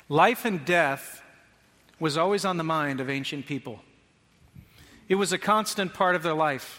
Life and death was always on the mind of ancient people. It was a constant part of their life.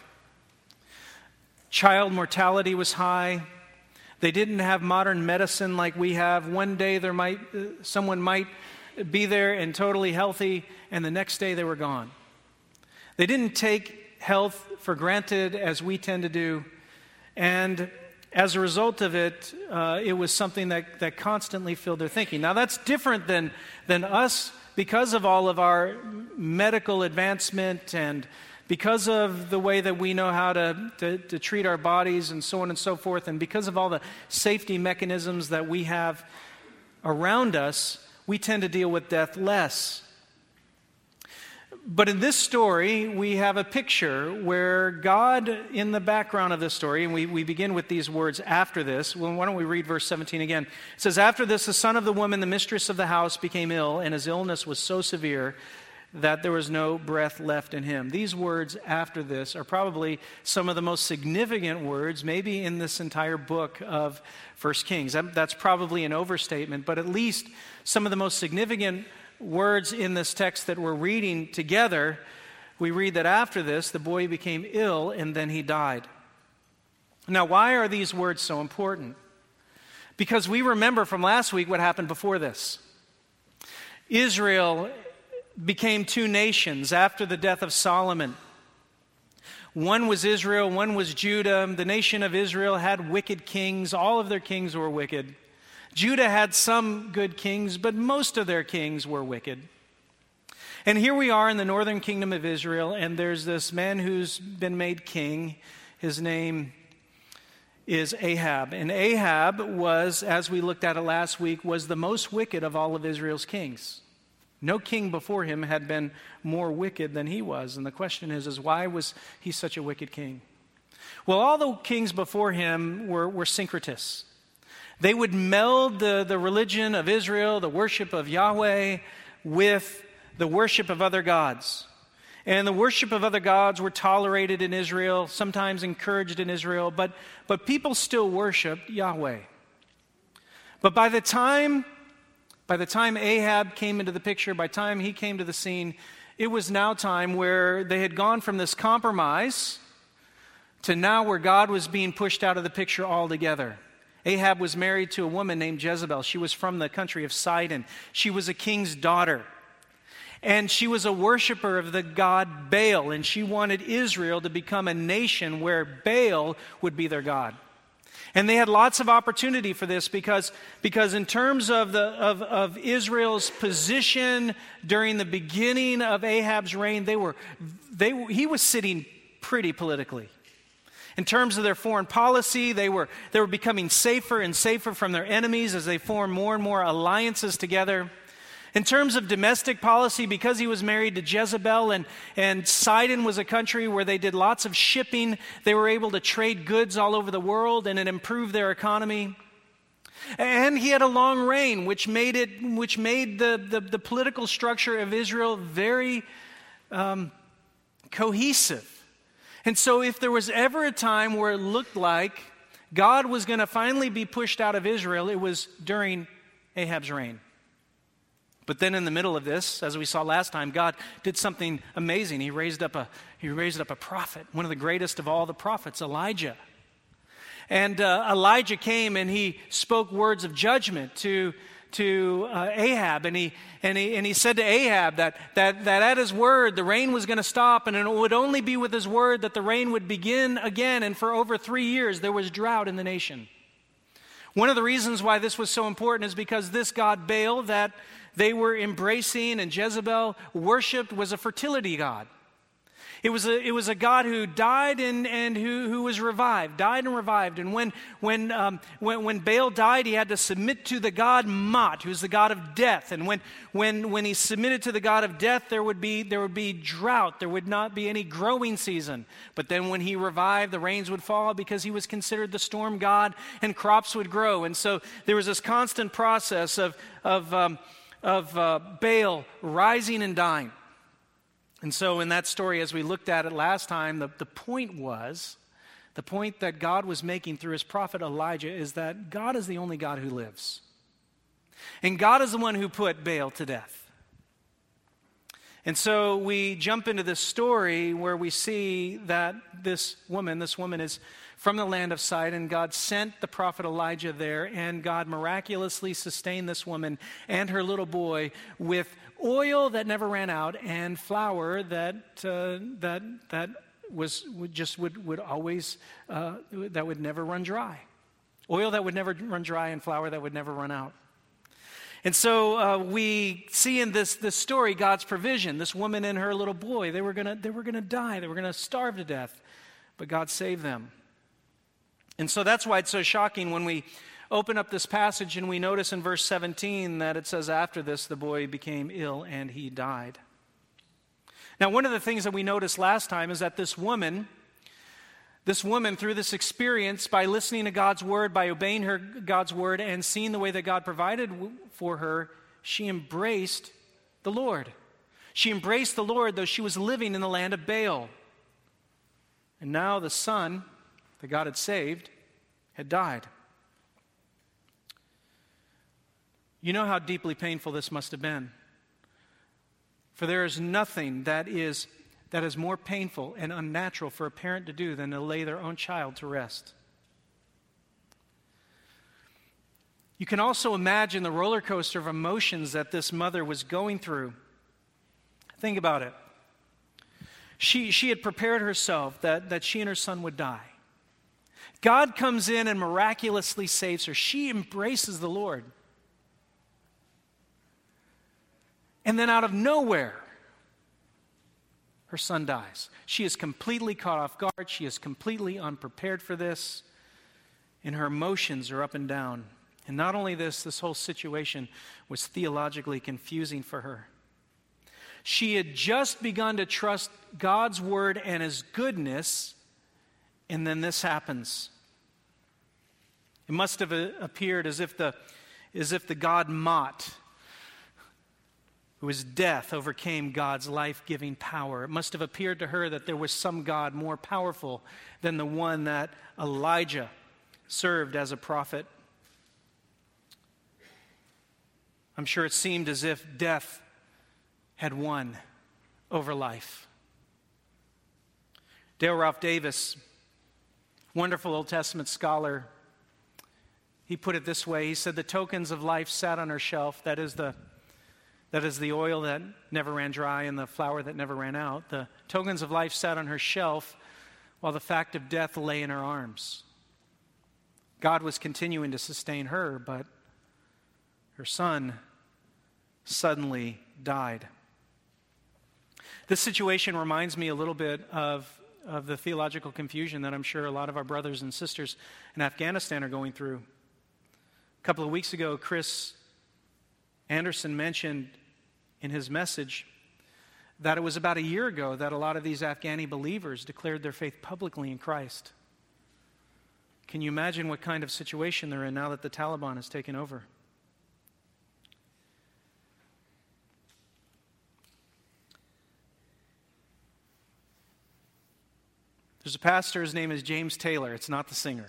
Child mortality was high. They didn't have modern medicine like we have. One day someone might be there and totally healthy, and the next day they were gone. They didn't take health for granted as we tend to do, and as a result of it, it was something that constantly filled their thinking. Now that's different than us because of all of our medical advancement and because of the way that we know how to treat our bodies and so on and so forth, and because of all the safety mechanisms that we have around us, we tend to deal with death less. But in this story, we have a picture where God, in the background of this story, and we begin with these words, after this. Well, why don't we read verse 17 again? It says, "After this, the son of the woman, the mistress of the house, became ill, and his illness was so severe that there was no breath left in him." These words, "after this," are probably some of the most significant words, maybe in this entire book of 1 Kings. That's probably an overstatement, but at least some of the most significant words in this text that we're reading together. We read that after this, the boy became ill and then he died. Now, why are these words so important? Because we remember from last week what happened before this. Israel became two nations after the death of Solomon. One was Israel, one was Judah. The nation of Israel had wicked kings. All of their kings were wicked. Judah had some good kings, but most of their kings were wicked. And here we are in the northern kingdom of Israel, and there's this man who's been made king. His name is Ahab. And Ahab was, as we looked at it last week, was the most wicked of all of Israel's kings. No king before him had been more wicked than he was. And the question is why was he such a wicked king? Well, all the kings before him were syncretists. They would meld the religion of Israel, the worship of Yahweh, with the worship of other gods. And the worship of other gods were tolerated in Israel, sometimes encouraged in Israel, but people still worshiped Yahweh. But by the time Ahab came into the picture, by the time he came to the scene, it was now time where they had gone from this compromise to now where God was being pushed out of the picture altogether. Ahab was married to a woman named Jezebel. She was from the country of Sidon. She was a king's daughter. And she was a worshiper of the god Baal. And she wanted Israel to become a nation where Baal would be their god. And they had lots of opportunity for this because in terms of Israel's position during the beginning of Ahab's reign, he was sitting pretty politically. In terms of their foreign policy, they were becoming safer and safer from their enemies as they formed more and more alliances together. In terms of domestic policy, because he was married to Jezebel and Sidon was a country where they did lots of shipping, they were able to trade goods all over the world and it improved their economy. And he had a long reign, which made the political structure of Israel very cohesive. And so if there was ever a time where it looked like God was going to finally be pushed out of Israel, it was during Ahab's reign. But then in the middle of this, as we saw last time, God did something amazing. He raised up a prophet, one of the greatest of all the prophets, Elijah. And Elijah came and he spoke words of judgment to Ahab, and he said to Ahab that at his word the rain was going to stop, and it would only be with his word that the rain would begin again. And for over 3 years there was drought in the nation. One of the reasons why this was so important is because this god Baal that they were embracing and Jezebel worshipped was a fertility god. It was a god who died and who was revived, died and revived. And when Baal died, he had to submit to the god Mot, who's the god of death. And when he submitted to the god of death, there would be drought. There would not be any growing season. But then when he revived, the rains would fall because he was considered the storm god, and crops would grow. And so there was this constant process of Baal rising and dying. And so in that story, as we looked at it last time, the point that God was making through his prophet Elijah is that God is the only God who lives. And God is the one who put Baal to death. And so we jump into this story where we see that this woman is from the land of Sidon. God sent the prophet Elijah there, and God miraculously sustained this woman and her little boy with oil that never ran out and flour that would always that would never run dry. Oil that would never run dry and flour that would never run out. And so we see in this story God's provision. This woman and her little boy, they were gonna die. They were gonna starve to death, but God saved them. And so that's why it's so shocking when we open up this passage and we notice in verse 17 that it says, after this, the boy became ill and he died. Now, one of the things that we noticed last time is that this woman, through this experience, by listening to God's word, by obeying God's word, and seeing the way that God provided for her, she embraced the Lord. She embraced the Lord, though she was living in the land of Baal. And now the son that God had saved had died. You know how deeply painful this must have been. For there is nothing that is more painful and unnatural for a parent to do than to lay their own child to rest. You can also imagine the roller coaster of emotions that this mother was going through. Think about it. She had prepared herself that she and her son would die. God comes in and miraculously saves her. She embraces the Lord. And then out of nowhere, her son dies. She is completely caught off guard. She is completely unprepared for this. And her emotions are up and down. And not only this whole situation was theologically confusing for her. She had just begun to trust God's word and his goodness, and then this happens. It must have appeared as if the God Mot, who is death, overcame God's life-giving power. It must have appeared to her that there was some God more powerful than the one that Elijah served as a prophet. I'm sure it seemed as if death had won over life. Dale Ralph Davis, wonderful Old Testament scholar, he put it this way. He said, the tokens of life sat on her shelf. That is the oil that never ran dry and the flour that never ran out. The tokens of life sat on her shelf while the fact of death lay in her arms. God was continuing to sustain her, but her son suddenly died. This situation reminds me a little bit of the theological confusion that I'm sure a lot of our brothers and sisters in Afghanistan are going through. A couple of weeks ago, Chris Anderson mentioned in his message that it was about a year ago that a lot of these Afghani believers declared their faith publicly in Christ. Can you imagine what kind of situation they're in now that the Taliban has taken over? There's a pastor, his name is James Taylor. It's not the singer.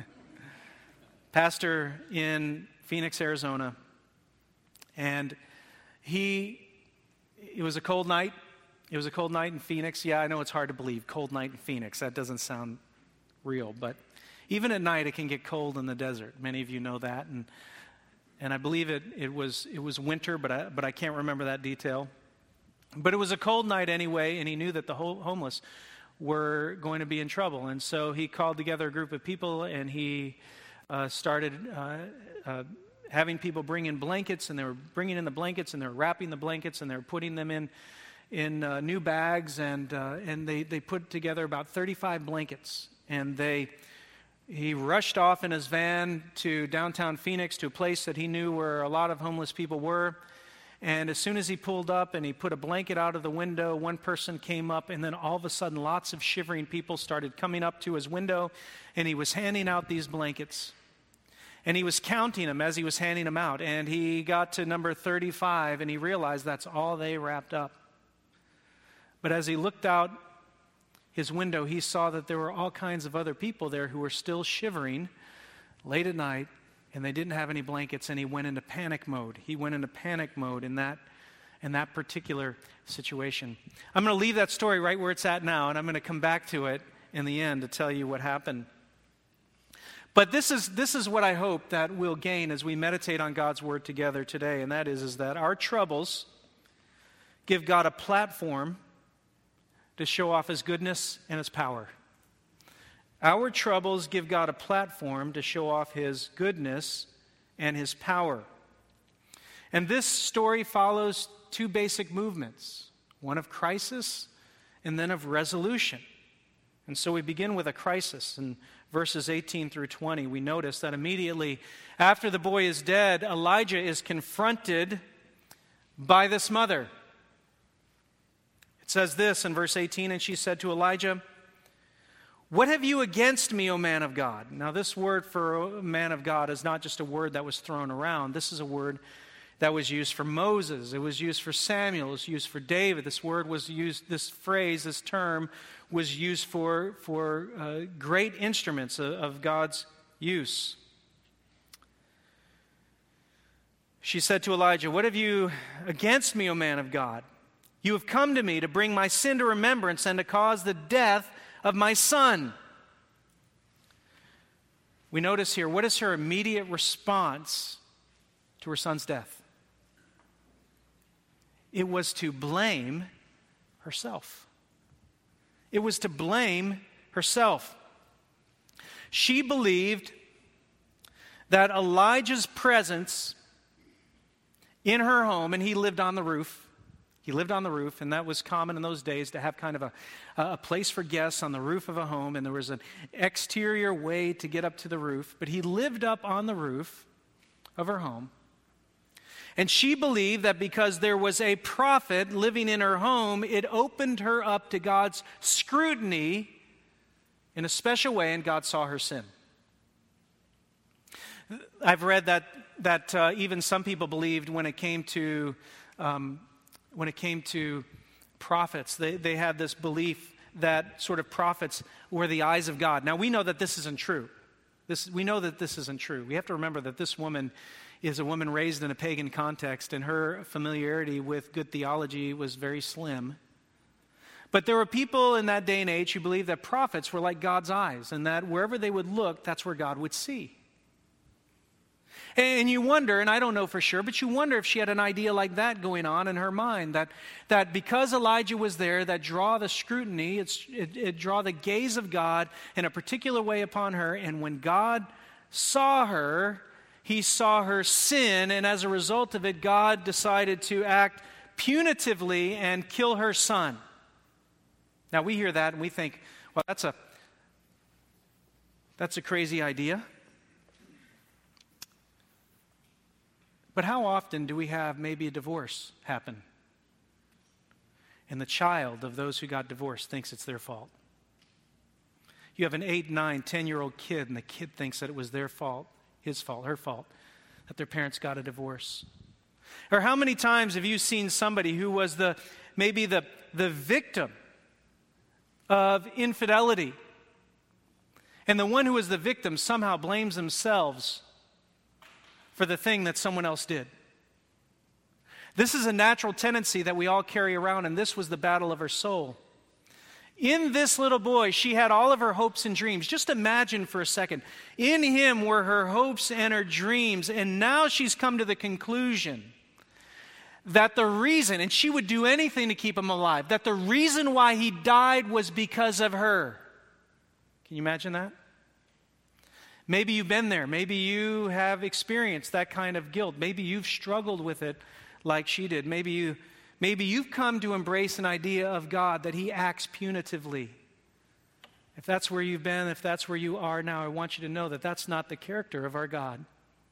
Pastor in Phoenix, Arizona. And it was a cold night. It was a cold night in Phoenix. Yeah, I know it's hard to believe. Cold night in Phoenix. That doesn't sound real. But even at night, it can get cold in the desert. Many of you know that. And I believe it was winter, but I can't remember that detail. But it was a cold night anyway, and he knew that the homeless were going to be in trouble. And so he called together a group of people, and he started having people bring in blankets, and they were bringing in the blankets, and they were wrapping the blankets, and they were putting them in new bags, and they put together about 35 blankets. And he rushed off in his van to downtown Phoenix, to a place that he knew where a lot of homeless people were. And as soon as he pulled up and he put a blanket out of the window, one person came up, and then all of a sudden lots of shivering people started coming up to his window, and he was handing out these blankets. And he was counting them as he was handing them out, and he got to number 35, and he realized that's all they wrapped up. But as he looked out his window, he saw that there were all kinds of other people there who were still shivering late at night And they didn't have any blankets, and he went into panic mode. He went into panic mode in that particular situation. I'm going to leave that story right where it's at now, and I'm going to come back to it in the end to tell you what happened. But this is what I hope that we'll gain as we meditate on God's word together today, and that is that our troubles give God a platform to show off his goodness and his power. Our troubles give God a platform to show off his goodness and his power. And this story follows two basic movements, one of crisis and then of resolution. And so we begin with a crisis. In verses 18 through 20, we notice that immediately after the boy is dead, Elijah is confronted by this mother. It says this in verse 18, and she said to Elijah, "What have you against me, O man of God?" Now, this word for man of God is not just a word that was thrown around. This is a word that was used for Moses. It was used for Samuel. It was used for David. This word was used, this phrase, this term was used for great instruments of God's use. She said to Elijah, "What have you against me, O man of God? You have come to me to bring my sin to remembrance and to cause the death of my son." We notice here, what is her immediate response to her son's death? It was to blame herself. It was to blame herself. She believed that Elijah's presence in her home, and he lived on the roof. He lived on the roof, and that was common in those days to have kind of a place for guests on the roof of a home, and there was an exterior way to get up to the roof. But he lived up on the roof of her home. And she believed that because there was a prophet living in her home, it opened her up to God's scrutiny in a special way, and God saw her sin. I've read that even some people believed when it came to prophets, they had this belief that sort of prophets were the eyes of God. Now, we know that this isn't true. We know that this isn't true. We have to remember that this woman is a woman raised in a pagan context, and her familiarity with good theology was very slim. But there were people in that day and age who believed that prophets were like God's eyes, and that wherever they would look, that's where God would see. And you wonder, and I don't know for sure, but you wonder if she had an idea like that going on in her mind, that because Elijah was there, that draw the scrutiny, it draw the gaze of God in a particular way upon her, and when God saw her, he saw her sin, and as a result of it, God decided to act punitively and kill her son. Now, we hear that and we think, well, that's a crazy idea. But how often do we have maybe a divorce happen? And the child of those who got divorced thinks it's their fault. You have an 8, 9, 10-year-old kid, and the kid thinks that it was their fault, his fault, her fault, that their parents got a divorce. Or how many times have you seen somebody who was maybe the victim of infidelity, and the one who was the victim somehow blames themselves for the thing that someone else did? This is a natural tendency that we all carry around, and this was the battle of her soul. In this little boy, she had all of her hopes and dreams. Just imagine for a second. In him were her hopes and her dreams, and now she's come to the conclusion that the reason, and she would do anything to keep him alive, that the reason why he died was because of her. Can you imagine that? Maybe you've been there. Maybe you have experienced that kind of guilt. Maybe you've struggled with it like she did. Maybe you've come to embrace an idea of God that he acts punitively. If that's where you've been, if that's where you are now, I want you to know that that's not the character of our God.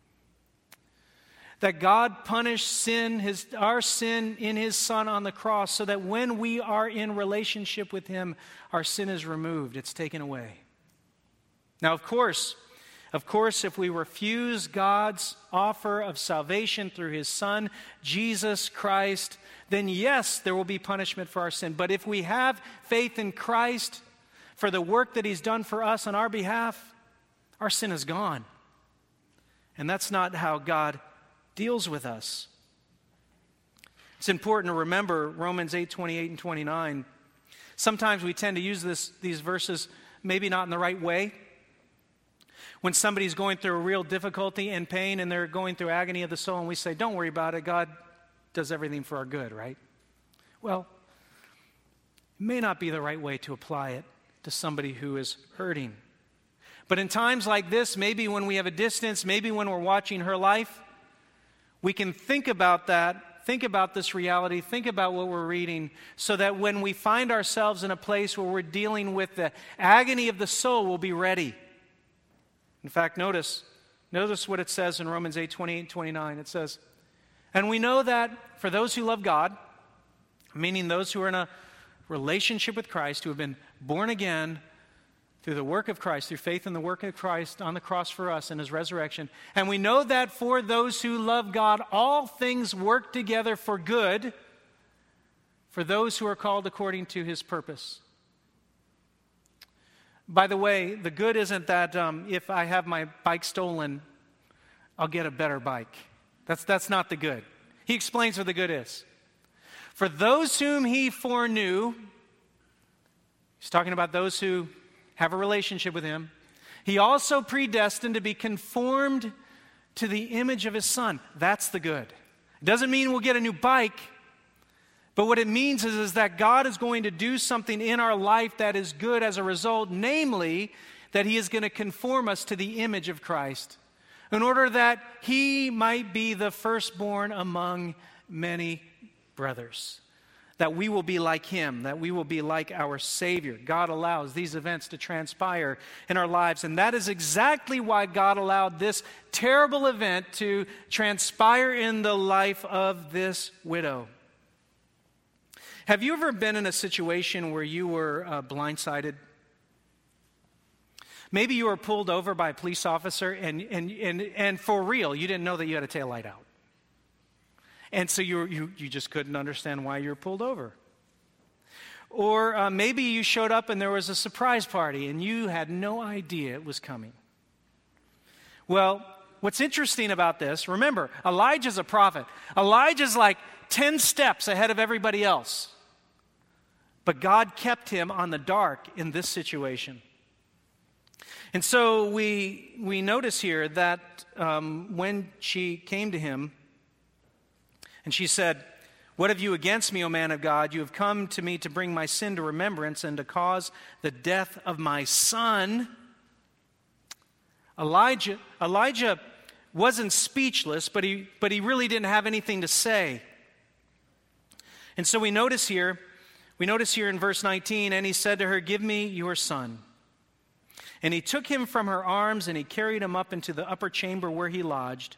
That God punished our sin in his Son on the cross so that when we are in relationship with him, our sin is removed. It's taken away. Now, of course, if we refuse God's offer of salvation through his Son, Jesus Christ, then yes, there will be punishment for our sin. But if we have faith in Christ for the work that he's done for us on our behalf, our sin is gone. And that's not how God deals with us. It's important to remember Romans 8:28 and 29. Sometimes we tend to use these verses maybe not in the right way. When somebody's going through a real difficulty and pain and they're going through agony of the soul, and we say, don't worry about it, God does everything for our good, right? Well, it may not be the right way to apply it to somebody who is hurting. But in times like this, maybe when we have a distance, maybe when we're watching her life, we can think about that, think about this reality, think about what we're reading, so that when we find ourselves in a place where we're dealing with the agony of the soul, we'll be ready. In fact, notice what it says in Romans 8:28 and 29. It says, and we know that for those who love God, meaning those who are in a relationship with Christ, who have been born again through the work of Christ, through faith in the work of Christ on the cross for us and his resurrection. And we know that for those who love God, all things work together for good for those who are called according to his purpose. By the way, the good isn't that if I have my bike stolen, I'll get a better bike. That's not the good. He explains what the good is. For those whom he foreknew, he's talking about those who have a relationship with him, he also predestined to be conformed to the image of his Son. That's the good. It doesn't mean we'll get a new bike, but what it means is that God is going to do something in our life that is good as a result, namely that he is going to conform us to the image of Christ in order that he might be the firstborn among many brothers. That we will be like him, that we will be like our Savior. God allows these events to transpire in our lives, and that is exactly why God allowed this terrible event to transpire in the life of this widow. Have you ever been in a situation where you were blindsided? Maybe you were pulled over by a police officer and for real, you didn't know that you had a taillight out. And so you just couldn't understand why you were pulled over. Or maybe you showed up and there was a surprise party and you had no idea it was coming. Well, what's interesting about this, remember, Elijah's a prophet. Elijah's like 10 steps ahead of everybody else. But God kept him on the dark in this situation. And so we notice here that when she came to him, and she said, what have you against me, O man of God? You have come to me to bring my sin to remembrance and to cause the death of my son. Elijah wasn't speechless, but he really didn't have anything to say. And so we notice here in verse 19, and he said to her, give me your son. And he took him from her arms and he carried him up into the upper chamber where he lodged,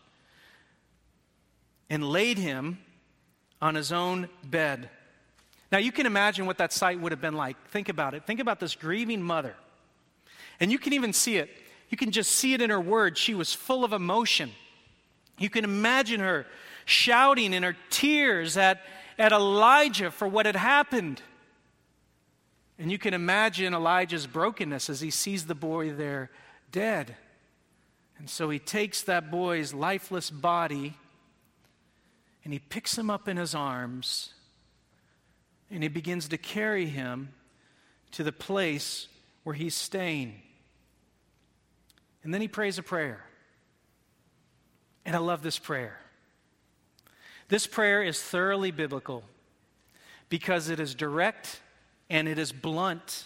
and laid him on his own bed. Now you can imagine what that sight would have been like. Think about it. Think about this grieving mother. And you can even see it. You can just see it in her words. She was full of emotion. You can imagine her shouting in her tears at Elijah for what had happened. And you can imagine Elijah's brokenness as he sees the boy there dead. And so he takes that boy's lifeless body and he picks him up in his arms, and he begins to carry him to the place where he's staying. And then he prays a prayer. And I love this prayer. This prayer is thoroughly biblical because it is direct and it is blunt.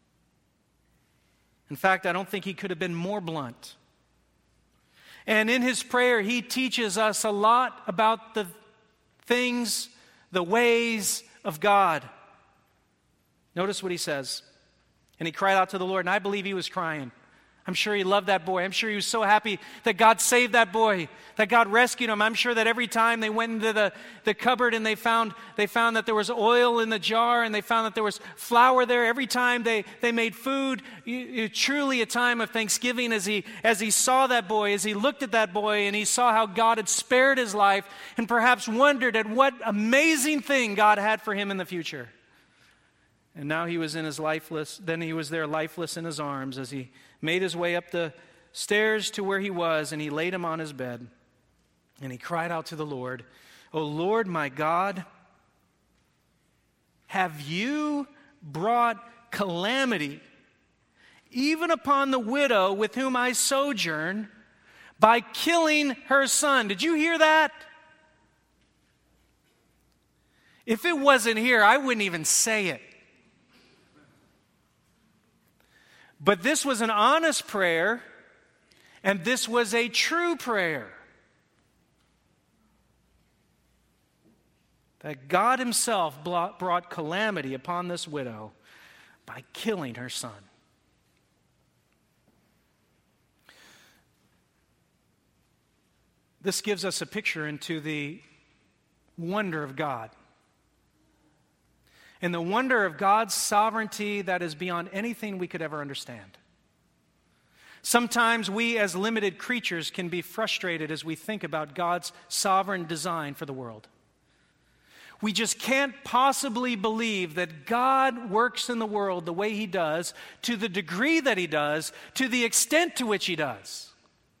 In fact, I don't think he could have been more blunt. And in his prayer, he teaches us a lot about the things, the ways of God. Notice what he says. And he cried out to the Lord, and I believe he was crying. I'm sure he loved that boy. I'm sure he was so happy that God saved that boy, that God rescued him. I'm sure that every time they went into the cupboard and they found that there was oil in the jar and they found that there was flour there. Every time they made food, truly a time of thanksgiving as he saw that boy, as he looked at that boy and he saw how God had spared his life and perhaps wondered at what amazing thing God had for him in the future. And now he was there lifeless in his arms as he made his way up the stairs to where he was, and he laid him on his bed. And he cried out to the Lord, "O Lord my God, have you brought calamity even upon the widow with whom I sojourn by killing her son?" Did you hear that? If it wasn't here, I wouldn't even say it. But this was an honest prayer, and this was a true prayer. That God himself brought calamity upon this widow by killing her son. This gives us a picture into the wonder of God. And the wonder of God's sovereignty that is beyond anything we could ever understand. Sometimes we as limited creatures can be frustrated as we think about God's sovereign design for the world. We just can't possibly believe that God works in the world the way he does, to the degree that he does, to the extent to which he does.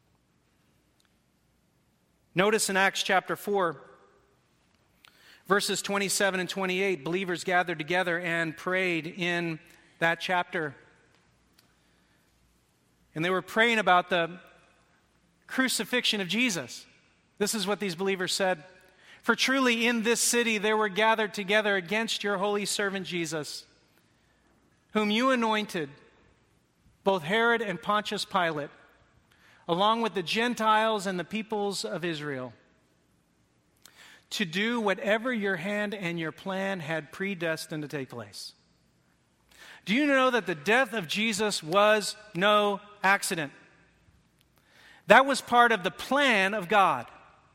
Notice in Acts chapter 4, verses 27 and 28, believers gathered together and prayed in that chapter. And they were praying about the crucifixion of Jesus. This is what these believers said. "For truly in this city there were gathered together against your holy servant Jesus, whom you anointed, both Herod and Pontius Pilate, along with the Gentiles and the peoples of Israel, to do whatever your hand and your plan had predestined to take place." Do you know that the death of Jesus was no accident? That was part of the plan of God.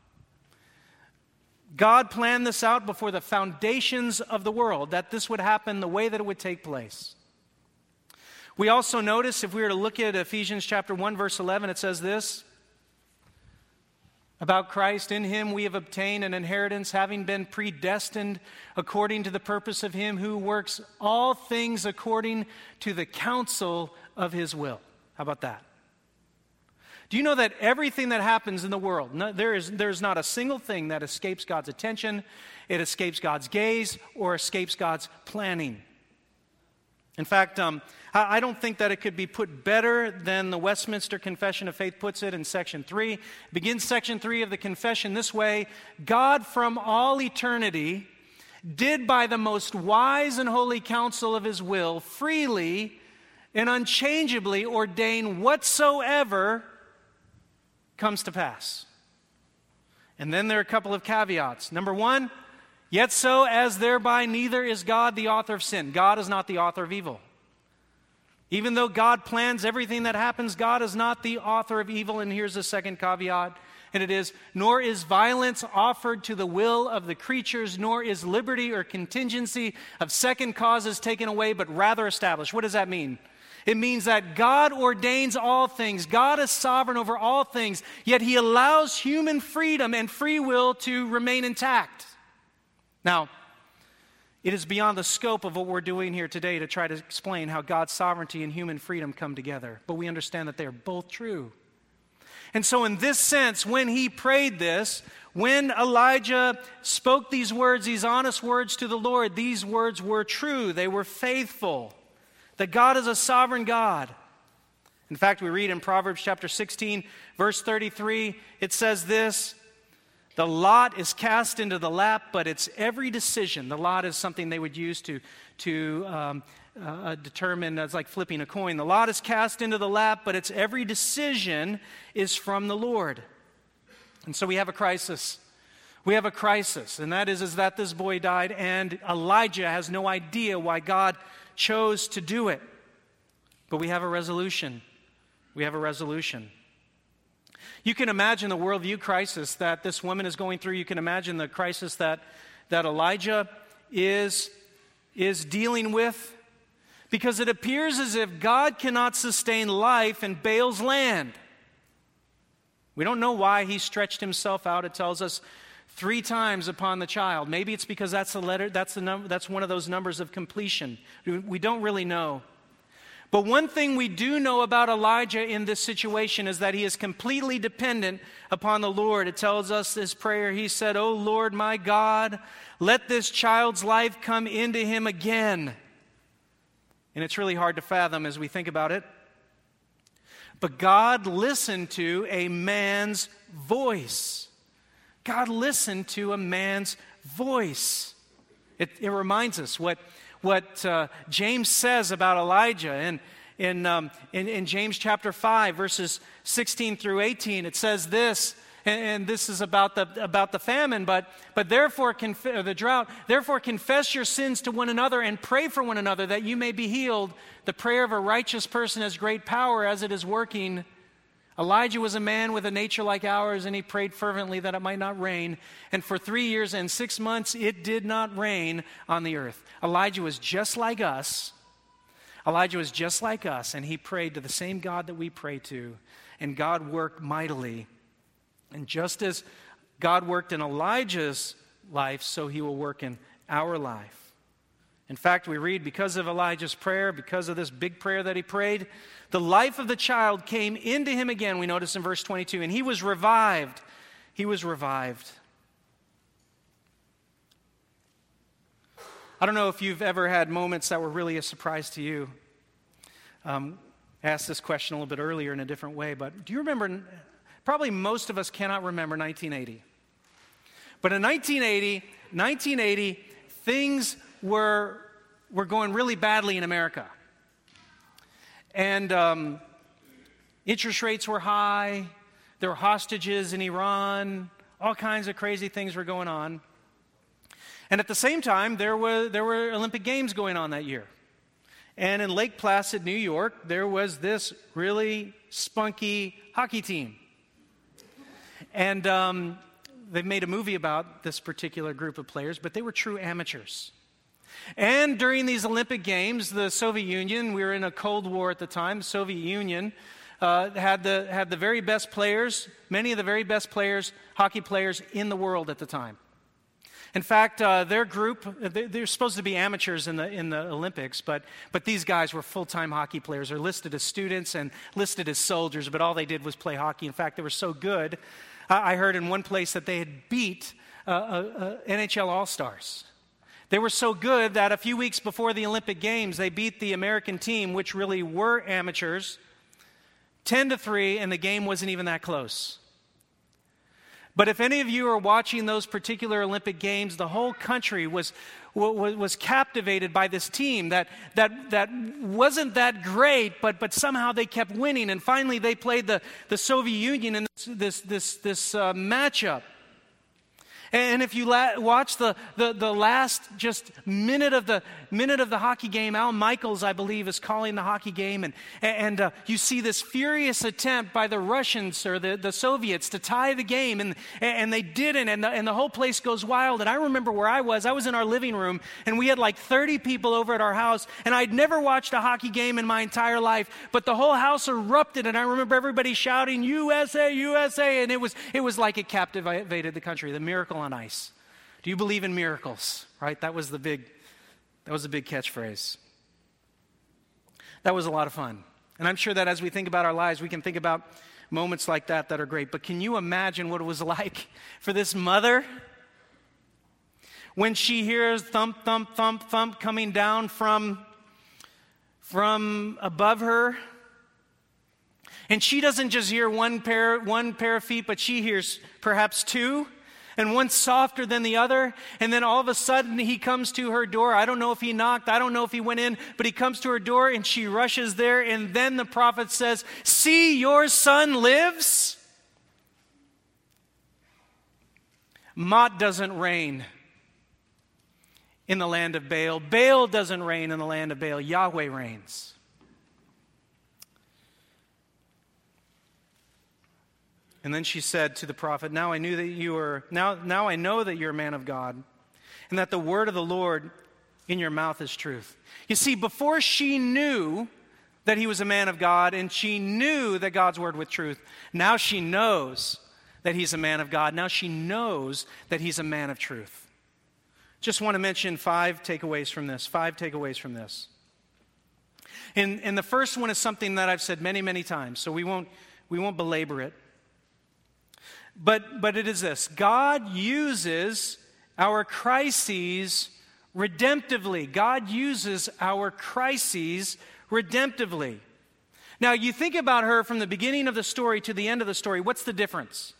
God planned this out before the foundations of the world, that this would happen the way that it would take place. We also notice, if we were to look at Ephesians chapter 1, verse 11, it says this about Christ: "In him we have obtained an inheritance, having been predestined according to the purpose of him who works all things according to the counsel of his will." How about that? Do you know that everything that happens in the world, there's not a single thing that escapes God's attention, it escapes God's gaze, or escapes God's planning? In fact, I don't think that it could be put better than the Westminster Confession of Faith puts it in section 3. It begins section 3 of the confession this way: "God from all eternity did by the most wise and holy counsel of his will freely and unchangeably ordain whatsoever comes to pass." And then there are a couple of caveats. Number 1, "Yet so as thereby neither is God the author of sin." God is not the author of evil. Even though God plans everything that happens, God is not the author of evil. And here's the second caveat, and it is, "Nor is violence offered to the will of the creatures, nor is liberty or contingency of second causes taken away, but rather established." What does that mean? It means that God ordains all things. God is sovereign over all things, yet he allows human freedom and free will to remain intact. Now, it is beyond the scope of what we're doing here today to try to explain how God's sovereignty and human freedom come together, but we understand that they are both true. And so in this sense, when he prayed this, when Elijah spoke these words, these honest words to the Lord, these words were true, they were faithful. That God is a sovereign God. In fact, we read in Proverbs chapter 16, verse 33, it says this: "The lot is cast into the lap, but its every decision." The lot is something they would use to determine, it's like flipping a coin. "The lot is cast into the lap, but its every decision is from the Lord." And so we have a crisis. We have a crisis, and that is that this boy died, and Elijah has no idea why God chose to do it. But we have a resolution. We have a resolution. You can imagine the worldview crisis that this woman is going through. You can imagine the crisis that Elijah is dealing with, because it appears as if God cannot sustain life in Baal's land. We don't know why he stretched himself out. It tells us 3 times upon the child. Maybe it's because that's one of those numbers of completion. We don't really know. But one thing we do know about Elijah in this situation is that he is completely dependent upon the Lord. It tells us this prayer. He said, "O Lord my God, let this child's life come into him again." And it's really hard to fathom as we think about it. But God listened to a man's voice. God listened to a man's voice. It reminds us what James says about Elijah. And in James chapter 5, verses 16 through 18, it says this, and this is about the famine, but therefore the drought. Therefore confess your sins to one another and pray for one another that you may be healed. The prayer of a righteous person has great power as it is working. Elijah was a man with a nature like ours, and he prayed fervently that it might not rain. And for 3 years and 6 months, it did not rain on the earth. Elijah was just like us. Elijah was just like us, and he prayed to the same God that we pray to. And God worked mightily. And just as God worked in Elijah's life, so he will work in our life. In fact, we read, because of Elijah's prayer, because of this big prayer that he prayed, the life of the child came into him again, we notice in verse 22, and he was revived. He was revived. I don't know if you've ever had moments that were really a surprise to you. I asked this question a little bit earlier in a different way, but do you remember, probably most of us cannot remember 1980. But in 1980, things were going really badly in America. And interest rates were high. There were hostages in Iran. All kinds of crazy things were going on. And at the same time, there were Olympic Games going on that year. And in Lake Placid, New York, there was this really spunky hockey team. And they made a movie about this particular group of players, but they were true amateurs. And during these Olympic Games, the Soviet Union, we were in a Cold War at the time, the Soviet Union had the very best players, many of the very best players, hockey players in the world at the time. In fact, their group, they're supposed to be amateurs in the Olympics, but these guys were full-time hockey players. They're listed as students and listed as soldiers, but all they did was play hockey. In fact, they were so good, I heard in one place that they had beat NHL All-Stars. They were so good that a few weeks before the Olympic Games, they beat the American team, which really were amateurs, 10-3, and the game wasn't even that close. But if any of you are watching those particular Olympic Games, the whole country was captivated by this team that wasn't that great, but somehow they kept winning. And finally, they played the Soviet Union in this matchup. And if you watch the last just minute of the hockey game, Al Michaels, I believe, is calling the hockey game, and you see this furious attempt by the Russians or the Soviets to tie the game, and they didn't, and the whole place goes wild. And I remember where I was in our living room, and we had like 30 people over at our house, and I'd never watched a hockey game in my entire life, but the whole house erupted, and I remember everybody shouting, "USA, USA," and it was like it captivated the country, the miracle on ice. Do you believe in miracles? Right? That was the big catchphrase. That was a lot of fun. And I'm sure that as we think about our lives, we can think about moments like that are great. But can you imagine what it was like for this mother when she hears thump, thump, thump, thump coming down from above her? And she doesn't just hear one pair of feet, but she hears perhaps two, and one softer than the other. And then all of a sudden he comes to her door. I don't know if he knocked. I don't know if he went in, but he comes to her door and she rushes there. And then the prophet says, "See, your son lives." Mott doesn't reign in the land of Baal. Baal doesn't reign in the land of Baal. Yahweh reigns. And then she said to the prophet, now I know that you're a man of God, and that the word of the Lord in your mouth is truth. You see, before she knew that he was a man of God, and she knew that God's word was truth, now she knows that he's a man of God. Now she knows that he's a man of truth. Just want to mention 5 takeaways from this. And the first one is something that I've said many, many times, so we won't belabor it. But it is this: God uses our crises redemptively. God uses our crises redemptively. Now, you think about her from the beginning of the story to the end of the story. What's the difference?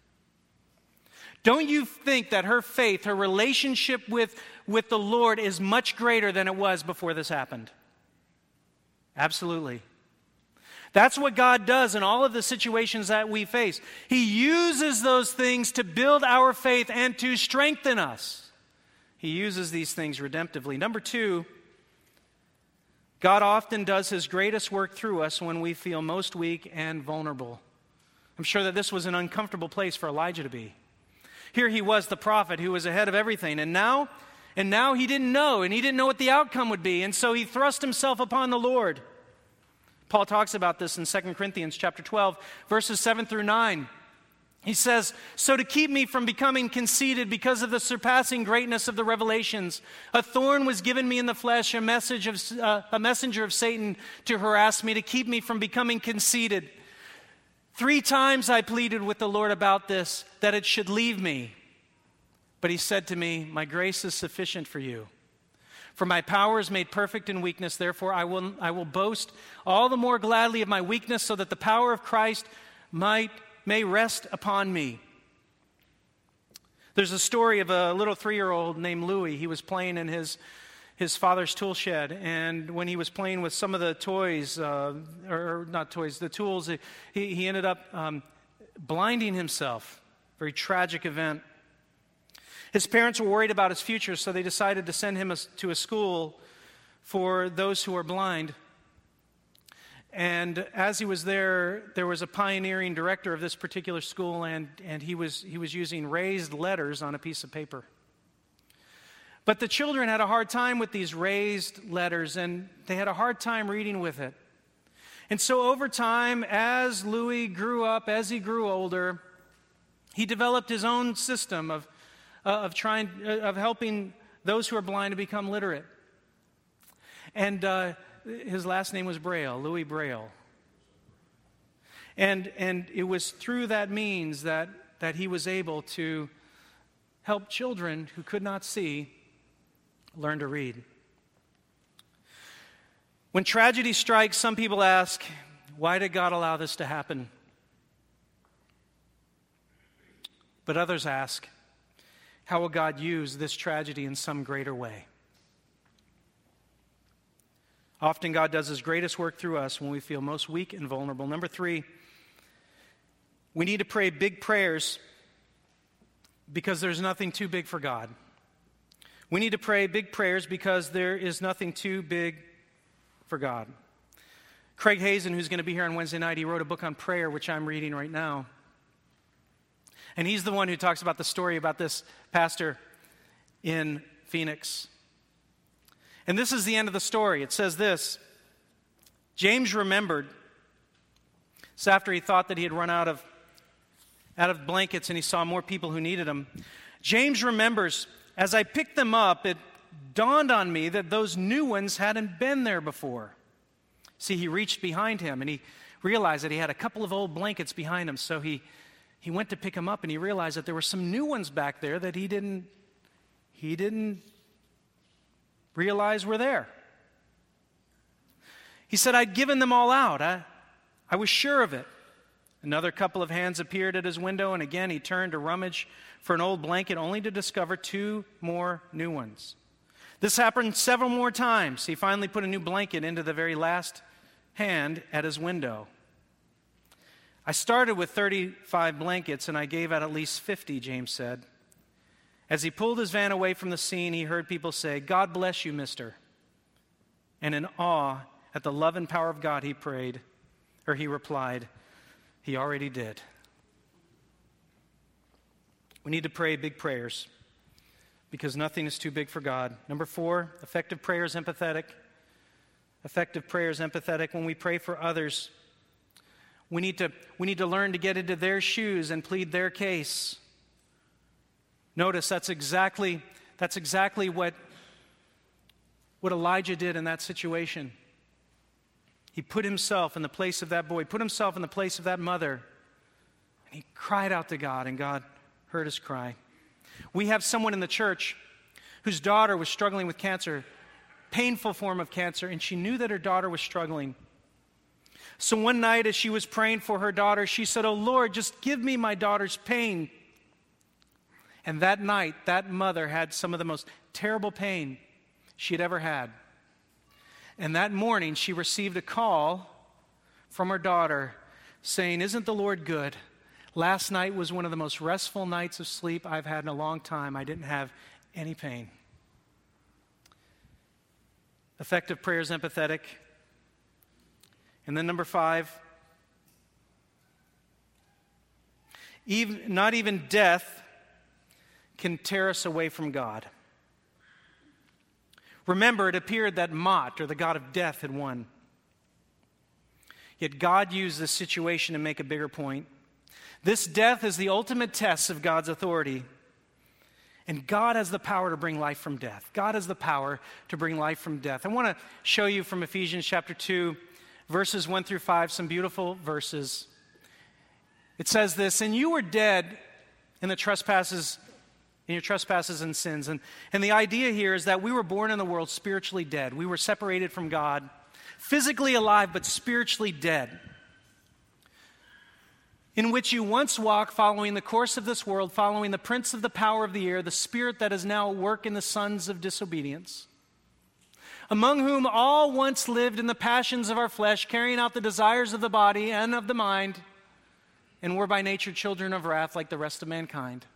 Don't you think that her faith, her relationship with the Lord is much greater than it was before this happened? Absolutely. That's what God does in all of the situations that we face. He uses those things to build our faith and to strengthen us. He uses these things redemptively. Number two, God often does His greatest work through us when we feel most weak and vulnerable. I'm sure that this was an uncomfortable place for Elijah to be. Here he was, the prophet who was ahead of everything, and now he didn't know, and he didn't know what the outcome would be, and so he thrust himself upon the Lord. Paul talks about this in 2 Corinthians chapter 12, verses 7 through 9. He says, "So to keep me from becoming conceited because of the surpassing greatness of the revelations, a thorn was given me in the flesh, a messenger of Satan to harass me, to keep me from becoming conceited. 3 times I pleaded with the Lord about this, that it should leave me. But He said to me, 'My grace is sufficient for you. For my power is made perfect in weakness. Therefore I will boast all the more gladly of my weakness, so that the power of Christ may rest upon me.'" There's a story of a little 3-year-old named Louis. He was playing in his father's tool shed, and when he was playing with some of the toys, the tools, he ended up blinding himself. Very tragic event. His parents were worried about his future, so they decided to send him to a school for those who are blind. And as he was there was a pioneering director of this particular school, and he was using raised letters on a piece of paper. But the children had a hard time with these raised letters, and they had a hard time reading with it. And so over time, as Louis grew up, as he grew older, he developed his own system of helping those who are blind to become literate. And his last name was Braille, Louis Braille. And it was through that means that he was able to help children who could not see learn to read. When tragedy strikes, some people ask, why did God allow this to happen? But others ask, how will God use this tragedy in some greater way? Often God does His greatest work through us when we feel most weak and vulnerable. Number 3, we need to pray big prayers because there's nothing too big for God. We need to pray big prayers because there is nothing too big for God. Craig Hazen, who's going to be here on Wednesday night, he wrote a book on prayer, which I'm reading right now. And he's the one who talks about the story about this pastor in Phoenix. And this is the end of the story. It says this: James remembered. It's after he thought that he had run out of blankets and he saw more people who needed them. James remembers, as I picked them up, it dawned on me that those new ones hadn't been there before. See, he reached behind him and he realized that he had a couple of old blankets behind him. So he went to pick them up and he realized that there were some new ones back there that he didn't realize were there. He said, I'd given them all out. I was sure of it. Another couple of hands appeared at his window, and again he turned to rummage for an old blanket, only to discover 2 more new ones. This happened several more times. He finally put a new blanket into the very last hand at his window. I started with 35 blankets, and I gave out at least 50, James said. As he pulled his van away from the scene, he heard people say, God bless you, mister. And in awe at the love and power of God, he replied, he already did. We need to pray big prayers because nothing is too big for God. Number 4, effective prayer is empathetic. Effective prayer is empathetic. When we pray for others, we need to learn to get into their shoes and plead their case. Notice that's exactly what Elijah did in that situation. He put himself in the place of that boy, put himself in the place of that mother. And he cried out to God, and God heard his cry. We have someone in the church whose daughter was struggling with cancer, painful form of cancer, and she knew that her daughter was struggling. So one night as she was praying for her daughter, she said, "Oh Lord, just give me my daughter's pain." And that night, that mother had some of the most terrible pain she had ever had. And that morning, she received a call from her daughter saying, "Isn't the Lord good? Last night was one of the most restful nights of sleep I've had in a long time. I didn't have any pain." Effective prayer is empathetic. And then number 5, not even death can tear us away from God. Remember, it appeared that Mot, or the god of death, had won. Yet God used this situation to make a bigger point. This death is the ultimate test of God's authority. And God has the power to bring life from death. God has the power to bring life from death. I want to show you from Ephesians chapter 2, verses 1 through 5, some beautiful verses. It says this, "And you were dead in your trespasses and sins." And the idea here is that we were born in the world spiritually dead. We were separated from God, physically alive, but spiritually dead. "In which you once walked, following the course of this world, following the prince of the power of the air, the spirit that is now at work in the sons of disobedience, among whom all once lived in the passions of our flesh, carrying out the desires of the body and of the mind, and were by nature children of wrath like the rest of mankind.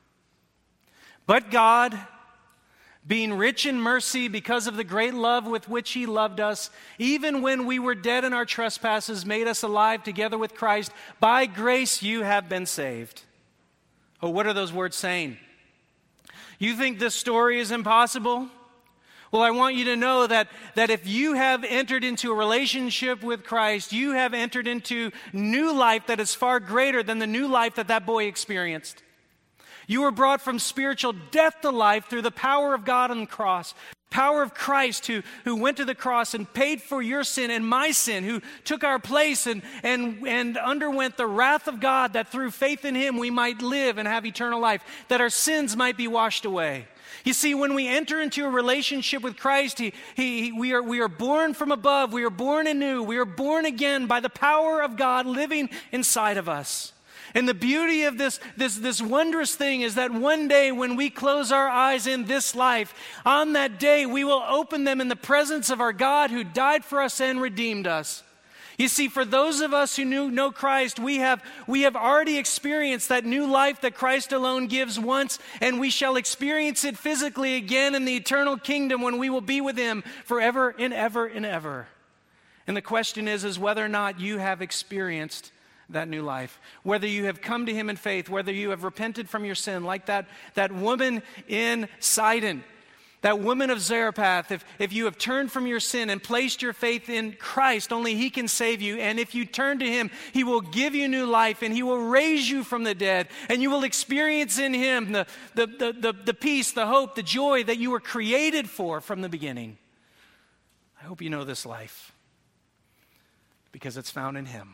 But God, being rich in mercy because of the great love with which He loved us, even when we were dead in our trespasses, made us alive together with Christ. By grace you have been saved." Oh, what are those words saying? You think this story is impossible? Well, I want you to know that if you have entered into a relationship with Christ, you have entered into new life that is far greater than the new life that boy experienced. You were brought from spiritual death to life through the power of God on the cross. Power of Christ who went to the cross and paid for your sin and my sin, who took our place and underwent the wrath of God, that through faith in Him we might live and have eternal life, that our sins might be washed away. You see, when we enter into a relationship with Christ, we are born from above. We are born anew. We are born again by the power of God living inside of us. And the beauty of this wondrous thing is that one day when we close our eyes in this life, on that day we will open them in the presence of our God who died for us and redeemed us. You see, for those of us who know Christ, we have already experienced that new life that Christ alone gives once, and we shall experience it physically again in the eternal kingdom when we will be with Him forever and ever and ever. And the question is whether or not you have experienced that new life, whether you have come to Him in faith, whether you have repented from your sin, like that woman in Sidon, that woman of Zarephath. If you have turned from your sin and placed your faith in Christ, only He can save you. And if you turn to Him, He will give you new life, and He will raise you from the dead, and you will experience in Him the peace, the hope, the joy that you were created for from the beginning. I hope you know this life, because it's found in Him.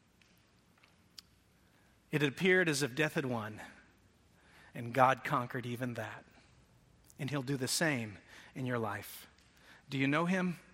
It appeared as if death had won, and God conquered even that. And He'll do the same in your life. Do you know Him?